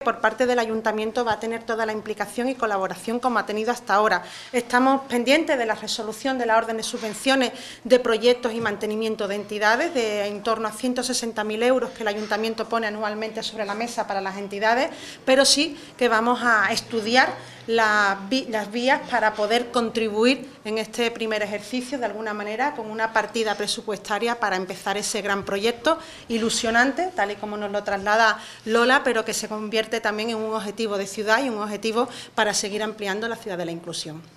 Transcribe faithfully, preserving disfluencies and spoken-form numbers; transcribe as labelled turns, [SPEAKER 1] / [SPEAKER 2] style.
[SPEAKER 1] Por parte del Ayuntamiento va a tener toda la implicación y colaboración como ha tenido hasta ahora. Estamos pendientes de la resolución de la orden de subvenciones de proyectos y mantenimiento de entidades, de en torno a ciento sesenta mil euros que el Ayuntamiento pone anualmente sobre la mesa para las entidades, pero sí que vamos a estudiar la, las vías para poder contribuir en este primer ejercicio, de alguna manera, con una partida presupuestaria para empezar ese gran proyecto ilusionante, tal y como nos lo traslada Lola, pero que se convierte también en un objetivo de ciudad y un objetivo para seguir ampliando la ciudad de la inclusión.